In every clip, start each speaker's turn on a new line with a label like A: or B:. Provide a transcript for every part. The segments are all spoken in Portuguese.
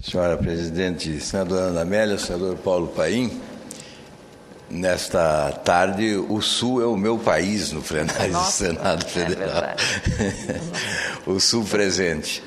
A: Senhora Presidente, senadora Ana Amélia, senador Paulo Paim, nesta tarde o Sul é o meu país no plenário do Senado Federal. O Sul presente.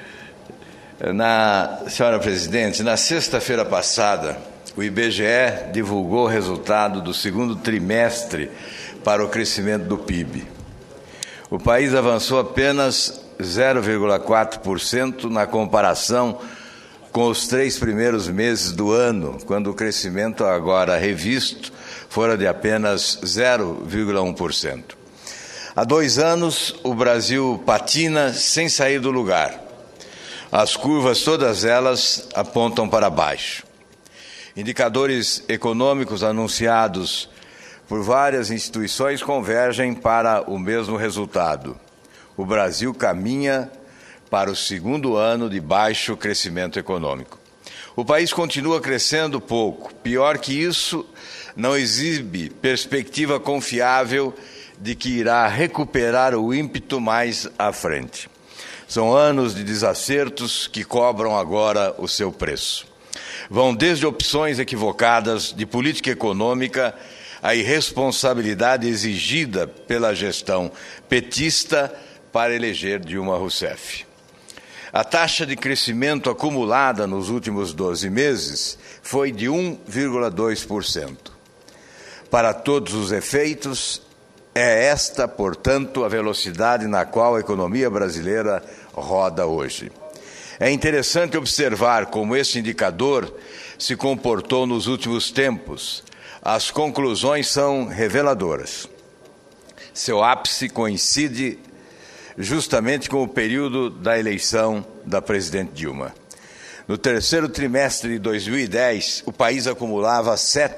A: Senhora Presidente, na sexta-feira passada, o IBGE divulgou o resultado do segundo trimestre para o crescimento do PIB. O país avançou apenas 0,4% na comparação com os 3 primeiros meses do ano, quando o crescimento agora revisto fora de apenas 0,1%. Há 2 anos, o Brasil patina sem sair do lugar. As curvas, todas elas, apontam para baixo. Indicadores econômicos anunciados por várias instituições convergem para o mesmo resultado. O Brasil caminha para o segundo ano de baixo crescimento econômico. O país continua crescendo pouco. Pior que isso, não exibe perspectiva confiável de que irá recuperar o ímpeto mais à frente. São anos de desacertos que cobram agora o seu preço. Vão desde opções equivocadas de política econômica à irresponsabilidade exigida pela gestão petista para eleger Dilma Rousseff. A taxa de crescimento acumulada nos últimos 12 meses foi de 1,2%. Para todos os efeitos, é esta, portanto, a velocidade na qual a economia brasileira roda hoje. É interessante observar como esse indicador se comportou nos últimos tempos. As conclusões são reveladoras. Seu ápice coincide justamente com o período da eleição da presidente Dilma. No terceiro trimestre de 2010, o país acumulava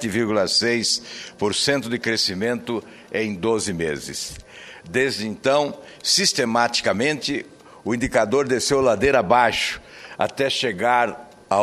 A: 7,6% de crescimento em 12 meses. Desde então, sistematicamente, o indicador desceu ladeira abaixo até chegar a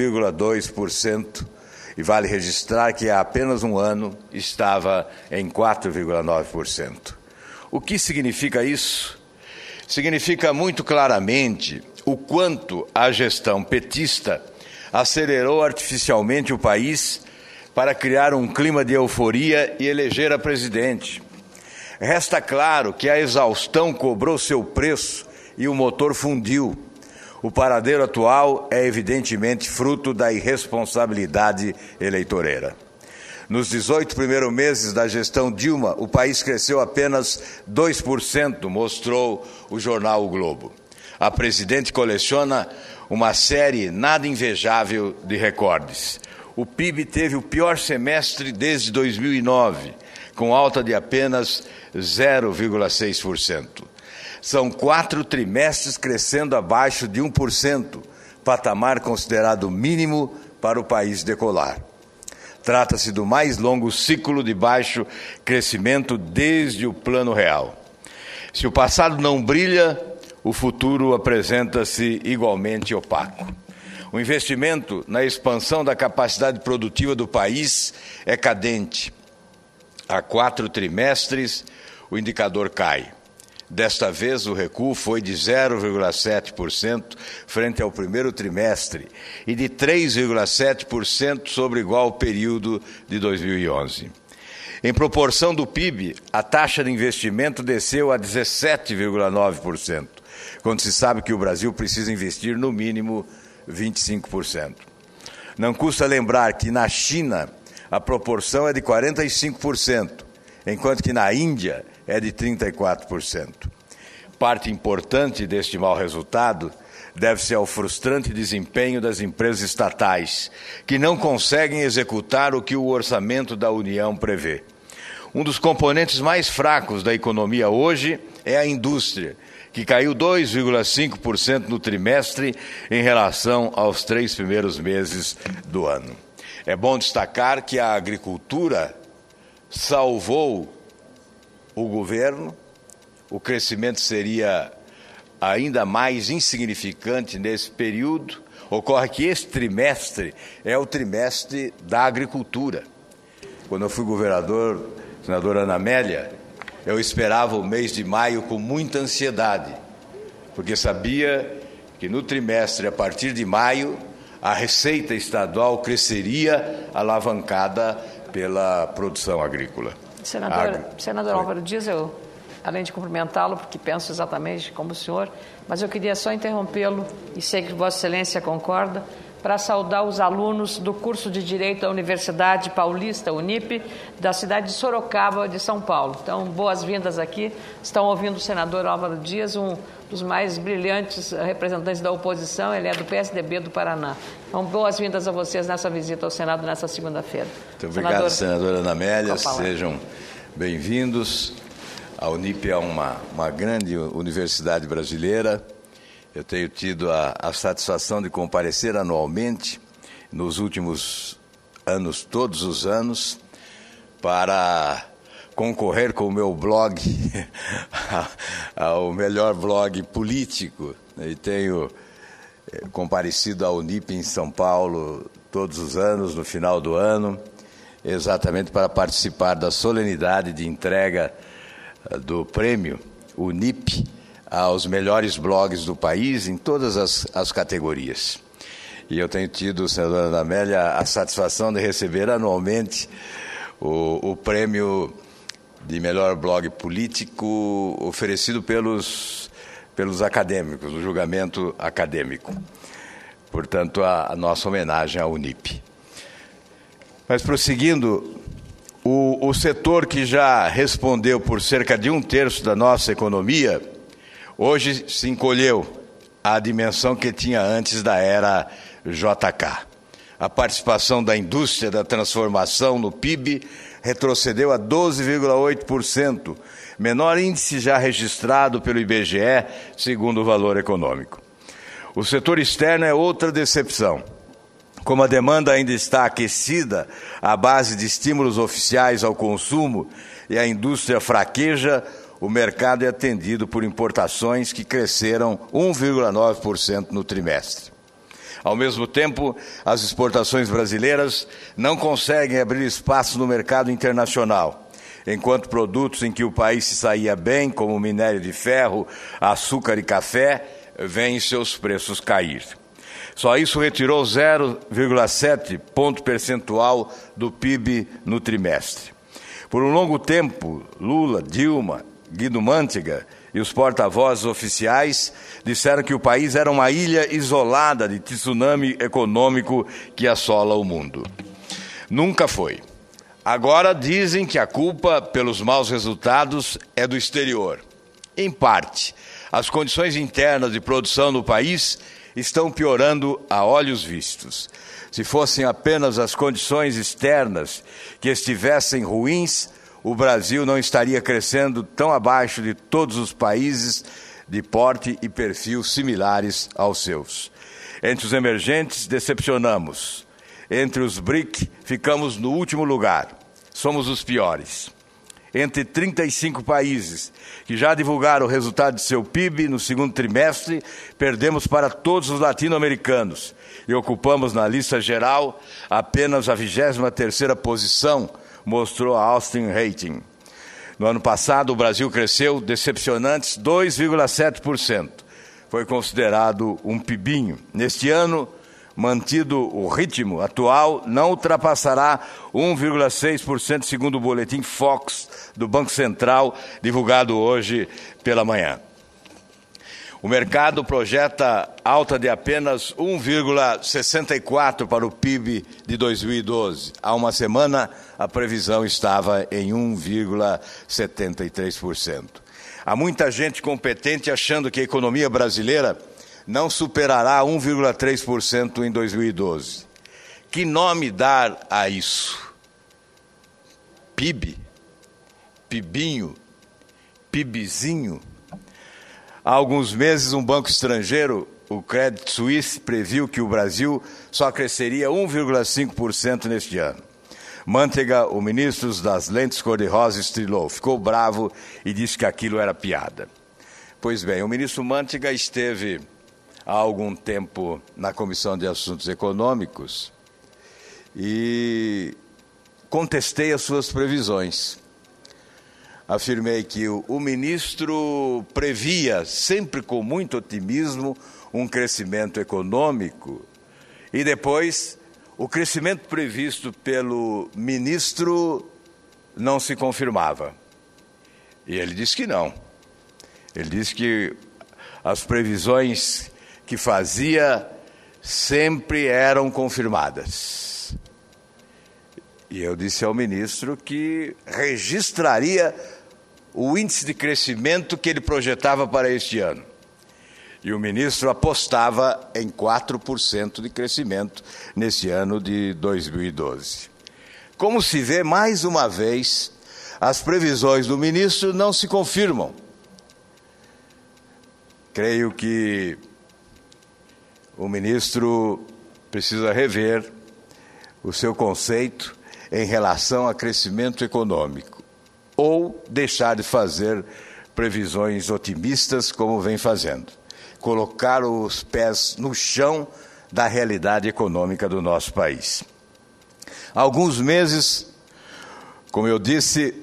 A: 1,2%, e vale registrar que há apenas um ano estava em 4,9%. O que significa isso? Significa muito claramente o quanto a gestão petista acelerou artificialmente o país para criar um clima de euforia e eleger a presidente. Resta claro que a exaustão cobrou seu preço e o motor fundiu. O paradeiro atual é evidentemente fruto da irresponsabilidade eleitoreira. Nos 18 primeiros meses da gestão Dilma, o país cresceu apenas 2%, mostrou o jornal O Globo. A presidente coleciona uma série nada invejável de recordes. O PIB teve o pior semestre desde 2009, com alta de apenas 0,6%. São 4 trimestres crescendo abaixo de 1%, patamar considerado mínimo para o país decolar. Trata-se do mais longo ciclo de baixo crescimento desde o Plano Real. Se o passado não brilha, o futuro apresenta-se igualmente opaco. O investimento na expansão da capacidade produtiva do país é cadente. Há 4 trimestres, o indicador cai. Desta vez, o recuo foi de 0,7% frente ao primeiro trimestre e de 3,7% sobre igual período de 2011. Em proporção do PIB, a taxa de investimento desceu a 17,9%, quando se sabe que o Brasil precisa investir no mínimo 25%. Não custa lembrar que na China a proporção é de 45%, enquanto que na Índia é de 34%. Parte importante deste mau resultado deve-se ao frustrante desempenho das empresas estatais, que não conseguem executar o que o orçamento da União prevê. Um dos componentes mais fracos da economia hoje é a indústria, que caiu 2,5% no trimestre em relação aos 3 primeiros meses do ano. É bom destacar que a agricultura salvou o governo. O crescimento seria ainda mais insignificante nesse período. Ocorre que esse trimestre é o trimestre da agricultura. Quando eu fui governador, senadora Ana Amélia, eu esperava o mês de maio com muita ansiedade, porque sabia que no trimestre, a partir de maio, a receita estadual cresceria alavancada pela produção agrícola.
B: Senador Álvaro Dias, eu, além de cumprimentá-lo, porque penso exatamente como o senhor, mas eu queria só interrompê-lo, e sei que Vossa Excelência concorda, para saudar os alunos do curso de Direito da Universidade Paulista, Unip, da cidade de Sorocaba, de São Paulo. Então, boas-vindas aqui. Estão ouvindo o senador Álvaro Dias, um dos mais brilhantes representantes da oposição, ele é do PSDB do Paraná. Então, boas-vindas a vocês nessa visita ao Senado nessa segunda-feira.
A: Muito obrigado, senadora Ana Amélia. Sejam bem-vindos. A Unip é uma grande universidade brasileira. Eu tenho tido a satisfação de comparecer anualmente, nos últimos anos, todos os anos, para concorrer com o meu blog ao melhor blog político. E tenho comparecido à Unip em São Paulo todos os anos, no final do ano, exatamente para participar da solenidade de entrega do prêmio Unip aos melhores blogs do país, em todas as categorias. E eu tenho tido, senadora Ana Amélia, a satisfação de receber anualmente o prêmio de melhor blog político oferecido pelos acadêmicos, no julgamento acadêmico. Portanto, a nossa homenagem à Unip. Mas, prosseguindo, o setor que já respondeu por cerca de 1/3 da nossa economia, hoje se encolheu à dimensão que tinha antes da era JK. A participação da indústria da transformação no PIB retrocedeu a 12,8%, menor índice já registrado pelo IBGE, segundo o Valor Econômico. O setor externo é outra decepção. Como a demanda ainda está aquecida à base de estímulos oficiais ao consumo e a indústria fraqueja, o mercado é atendido por importações que cresceram 1,9% no trimestre. Ao mesmo tempo, as exportações brasileiras não conseguem abrir espaço no mercado internacional, enquanto produtos em que o país se saía bem, como minério de ferro, açúcar e café, veem seus preços cair. Só isso retirou 0,7 ponto percentual do PIB no trimestre. Por um longo tempo, Lula, Dilma, Guido Mantega e os porta-vozes oficiais disseram que o país era uma ilha isolada de tsunami econômico que assola o mundo. Nunca foi. Agora dizem que a culpa pelos maus resultados é do exterior. Em parte, as condições internas de produção no país estão piorando a olhos vistos. Se fossem apenas as condições externas que estivessem ruins, o Brasil não estaria crescendo tão abaixo de todos os países de porte e perfil similares aos seus. Entre os emergentes, decepcionamos. Entre os BRIC, ficamos no último lugar. Somos os piores. Entre 35 países que já divulgaram o resultado de seu PIB no segundo trimestre, perdemos para todos os latino-americanos e ocupamos na lista geral apenas a 23ª posição, mostrou a Austin Rating. No ano passado, o Brasil cresceu decepcionantes 2,7%. Foi considerado um pibinho. Neste ano, mantido o ritmo atual, não ultrapassará 1,6%, segundo o boletim Fox do Banco Central, divulgado hoje pela manhã. O mercado projeta alta de apenas 1,64% para o PIB de 2012. Há uma semana, a previsão estava em 1,73%. Há muita gente competente achando que a economia brasileira não superará 1,3% em 2012. Que nome dar a isso? PIB? Pibinho? Pibizinho? Há alguns meses, um banco estrangeiro, o Credit Suisse, previu que o Brasil só cresceria 1,5% neste ano. Mantega, o ministro das lentes cor-de-rosa, estrilou, ficou bravo e disse que aquilo era piada. Pois bem, o ministro Mantega esteve há algum tempo na Comissão de Assuntos Econômicos e contestei as suas previsões. Afirmei que o ministro previa, sempre com muito otimismo, um crescimento econômico E depois, o crescimento previsto pelo ministro não se confirmava. E ele disse que não. Ele disse que as previsões que fazia sempre eram confirmadas. E eu disse ao ministro que registraria o índice de crescimento que ele projetava para este ano. E o ministro apostava em 4% de crescimento nesse ano de 2012. Como se vê, mais uma vez, as previsões do ministro não se confirmam. Creio que o ministro precisa rever o seu conceito em relação a crescimento econômico, ou deixar de fazer previsões otimistas como vem fazendo. Colocar os pés no chão da realidade econômica do nosso país. Há alguns meses, como eu disse,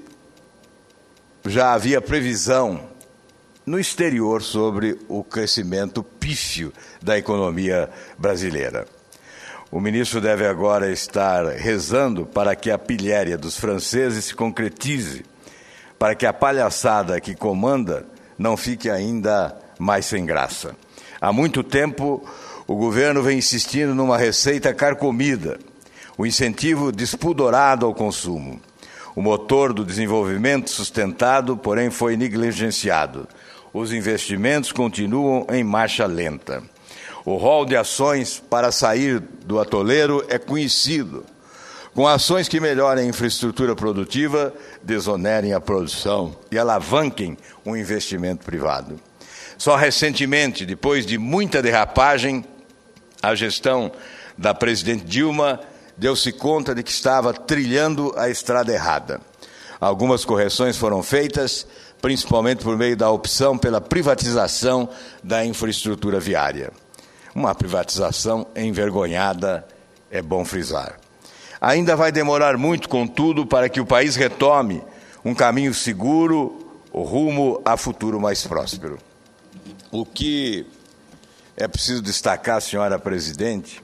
A: já havia previsão no exterior sobre o crescimento pífio da economia brasileira. O ministro deve agora estar rezando para que a pilhéria dos franceses se concretize, para que a palhaçada que comanda não fique ainda mais sem graça. Há muito tempo, o governo vem insistindo numa receita carcomida, o incentivo despudorado ao consumo. O motor do desenvolvimento sustentado, porém, foi negligenciado. Os investimentos continuam em marcha lenta. O rol de ações para sair do atoleiro é conhecido. Com ações que melhorem a infraestrutura produtiva, desonerem a produção e alavanquem o investimento privado. Só recentemente, depois de muita derrapagem, a gestão da presidente Dilma deu-se conta de que estava trilhando a estrada errada. Algumas correções foram feitas, principalmente por meio da opção pela privatização da infraestrutura viária. Uma privatização envergonhada, é bom frisar. Ainda vai demorar muito, contudo, para que o país retome um caminho seguro, o rumo a futuro mais próspero. O que é preciso destacar, senhora presidente,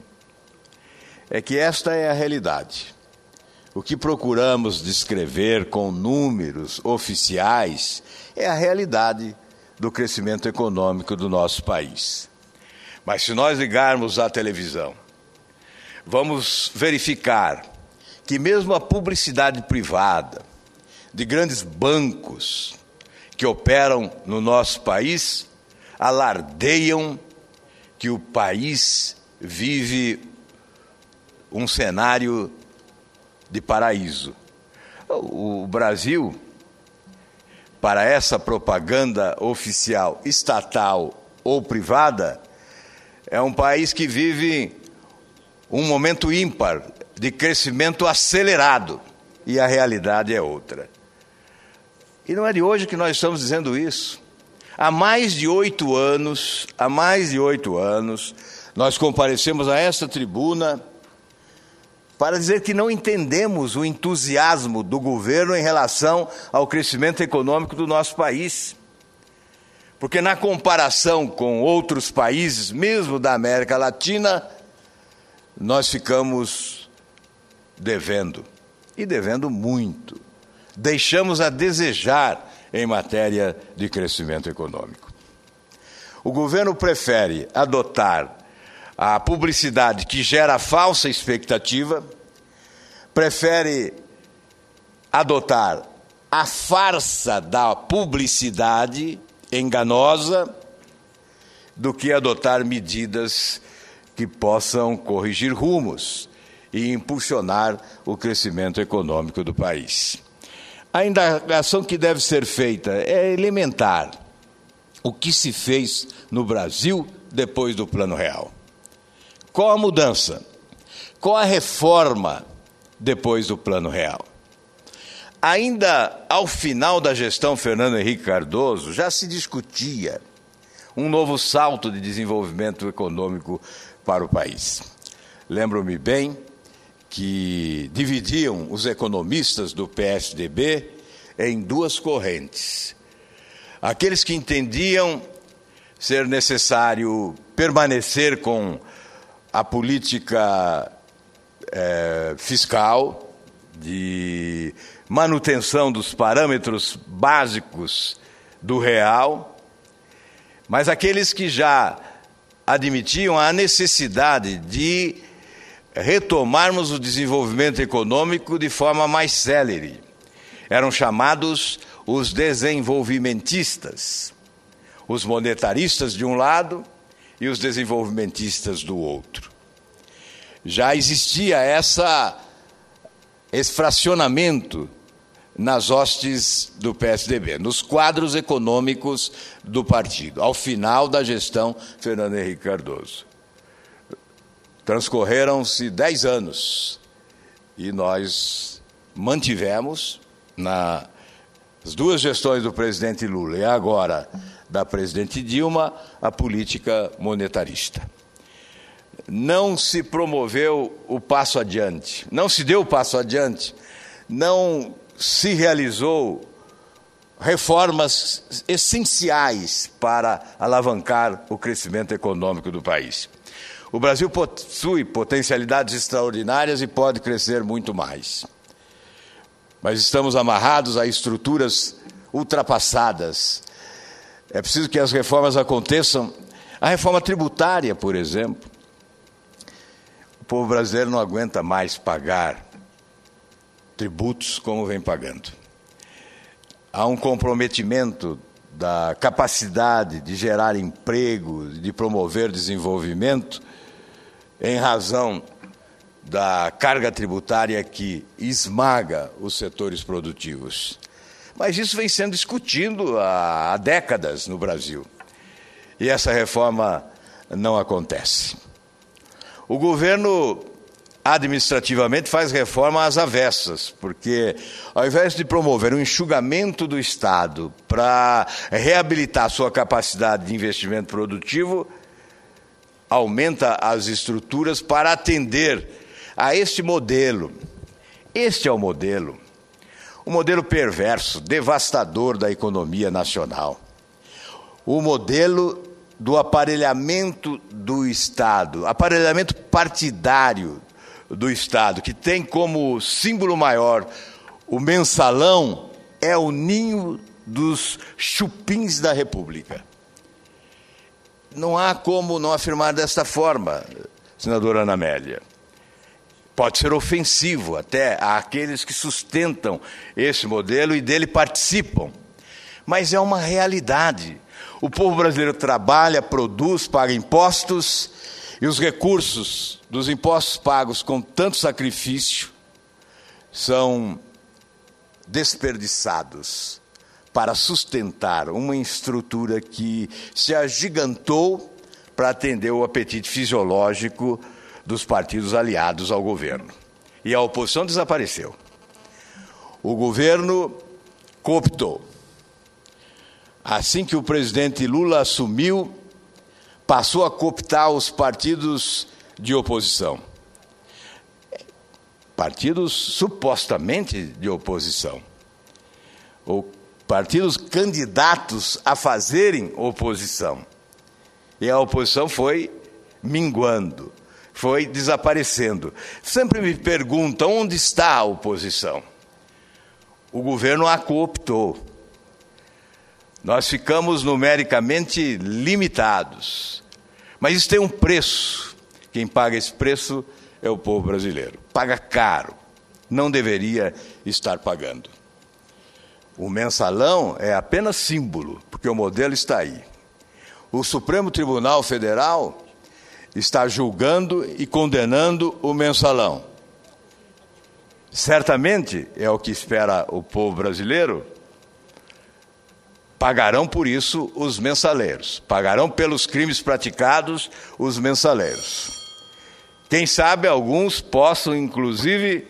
A: é que esta é a realidade. O que procuramos descrever com números oficiais é a realidade do crescimento econômico do nosso país. Mas se nós ligarmos à televisão, vamos verificar que mesmo a publicidade privada de grandes bancos que operam no nosso país alardeiam que o país vive um cenário de paraíso. O Brasil, para essa propaganda oficial, estatal ou privada, é um país que vive um momento ímpar de crescimento acelerado, e a realidade é outra. E não é de hoje que nós estamos dizendo isso. Há mais de 8 anos, nós comparecemos a esta tribuna para dizer que não entendemos o entusiasmo do governo em relação ao crescimento econômico do nosso país. Porque na comparação com outros países, mesmo da América Latina, nós ficamos devendo, e devendo muito. Deixamos a desejar em matéria de crescimento econômico. O governo prefere adotar a publicidade que gera falsa expectativa, prefere adotar a farsa da publicidade enganosa do que adotar medidas que possam corrigir rumos e impulsionar o crescimento econômico do país. A indagação que deve ser feita é elementar. O que se fez no Brasil depois do Plano Real? Qual a mudança? Qual a reforma depois do Plano Real? Ainda ao final da gestão Fernando Henrique Cardoso, já se discutia um novo salto de desenvolvimento econômico para o país. Lembro-me bem que dividiam os economistas do PSDB em duas correntes. Aqueles que entendiam ser necessário permanecer com a política fiscal, de manutenção dos parâmetros básicos do real, mas aqueles que já admitiam a necessidade de retomarmos o desenvolvimento econômico de forma mais célere. Eram chamados os desenvolvimentistas, os monetaristas de um lado e os desenvolvimentistas do outro. Já existia esse fracionamento nas hostes do PSDB, nos quadros econômicos do partido, ao final da gestão Fernando Henrique Cardoso. Transcorreram-se 10 anos e nós mantivemos, nas duas gestões do presidente Lula e agora da presidente Dilma, a política monetarista. Não se promoveu o passo adiante, não se deu o passo adiante, não se realizou reformas essenciais para alavancar o crescimento econômico do país. O Brasil possui potencialidades extraordinárias e pode crescer muito mais. Mas estamos amarrados a estruturas ultrapassadas. É preciso que as reformas aconteçam. A reforma tributária, por exemplo. O povo brasileiro não aguenta mais pagar tributos como vem pagando. Há um comprometimento da capacidade de gerar emprego, de promover desenvolvimento, em razão da carga tributária que esmaga os setores produtivos. Mas isso vem sendo discutido há décadas no Brasil. E essa reforma não acontece. O governo, administrativamente, faz reforma às avessas, porque ao invés de promover um enxugamento do Estado para reabilitar sua capacidade de investimento produtivo, aumenta as estruturas para atender a este modelo. Este é o modelo perverso, devastador da economia nacional. O modelo do aparelhamento do Estado, aparelhamento partidário do Estado, que tem como símbolo maior o mensalão, é o ninho dos chupins da República. Não há como não afirmar desta forma, senadora Ana Amélia. Pode ser ofensivo até àqueles que sustentam esse modelo e dele participam, mas é uma realidade. O povo brasileiro trabalha, produz, paga impostos, e os recursos dos impostos pagos com tanto sacrifício são desperdiçados para sustentar uma estrutura que se agigantou para atender o apetite fisiológico dos partidos aliados ao governo. E a oposição desapareceu. O governo cooptou. Assim que o presidente Lula assumiu, passou a cooptar os partidos de oposição. Partidos supostamente de oposição. Ou partidos candidatos a fazerem oposição. E a oposição foi minguando, foi desaparecendo. Sempre me perguntam onde está a oposição. O governo a cooptou. Nós ficamos numericamente limitados. Mas isso tem um preço. Quem paga esse preço é o povo brasileiro. Paga caro. Não deveria estar pagando. O mensalão é apenas símbolo, porque o modelo está aí. O Supremo Tribunal Federal está julgando e condenando o mensalão. Certamente, é o que espera o povo brasileiro, pagarão por isso os mensaleiros, pagarão pelos crimes praticados os mensaleiros. Quem sabe alguns possam, inclusive,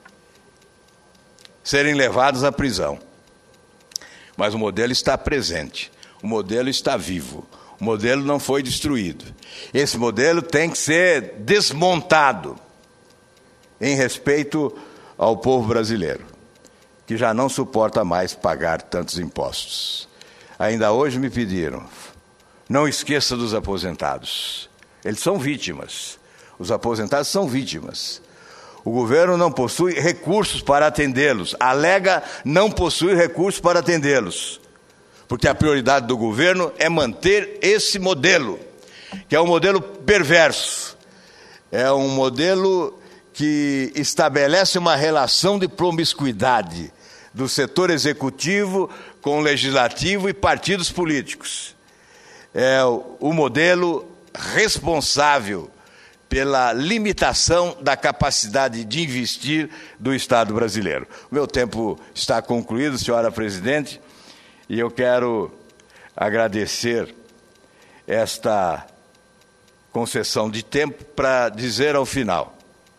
A: serem levados à prisão. Mas o modelo está presente, o modelo está vivo, o modelo não foi destruído. Esse modelo tem que ser desmontado em respeito ao povo brasileiro, que já não suporta mais pagar tantos impostos. Ainda hoje me pediram, não esqueça dos aposentados. Eles são vítimas. Os aposentados são vítimas. O governo não possui recursos para atendê-los. Alega não possuir recursos para atendê-los. Porque a prioridade do governo é manter esse modelo, que é um modelo perverso. É um modelo que estabelece uma relação de promiscuidade do setor executivo com o legislativo e partidos políticos. É o modelo responsável pela limitação da capacidade de investir do Estado brasileiro. O meu tempo está concluído, senhora presidente, e eu quero agradecer esta concessão de tempo para dizer ao final: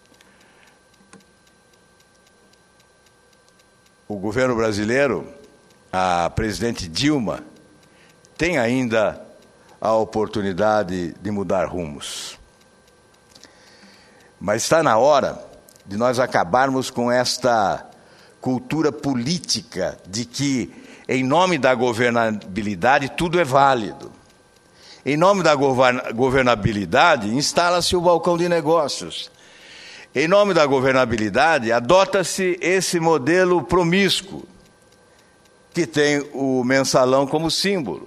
A: o governo brasileiro, a presidente Dilma, tem ainda a oportunidade de mudar rumos. Mas está na hora de nós acabarmos com esta cultura política de que, em nome da governabilidade, tudo é válido. Em nome da governabilidade, instala-se o balcão de negócios. Em nome da governabilidade, adota-se esse modelo promíscuo, que tem o mensalão como símbolo.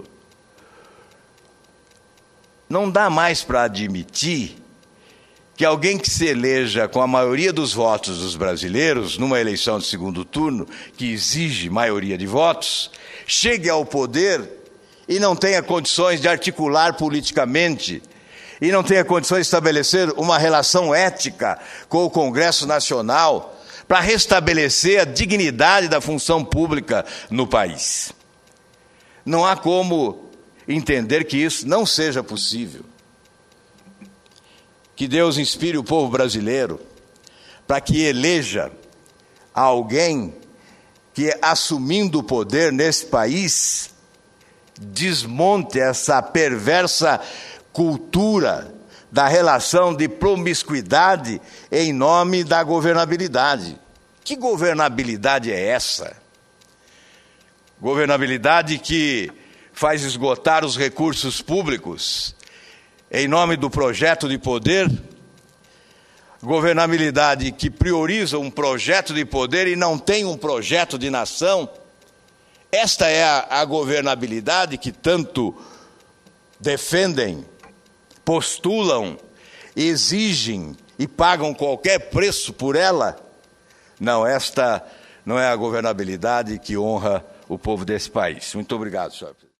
A: Não dá mais para admitir que alguém que se eleja com a maioria dos votos dos brasileiros, numa eleição de segundo turno, que exige maioria de votos, chegue ao poder e não tenha condições de articular politicamente, e não tenha condições de estabelecer uma relação ética com o Congresso Nacional para restabelecer a dignidade da função pública no país. Não há como entender que isso não seja possível. Que Deus inspire o povo brasileiro para que eleja alguém que, assumindo o poder nesse país, desmonte essa perversa cultura da relação de promiscuidade em nome da governabilidade. Que governabilidade é essa? Governabilidade que faz esgotar os recursos públicos em nome do projeto de poder? Governabilidade que prioriza um projeto de poder e não tem um projeto de nação? Esta é a governabilidade que tanto defendem, postulam, exigem e pagam qualquer preço por ela? Não, esta não é a governabilidade que honra o povo desse país. Muito obrigado, senhor presidente.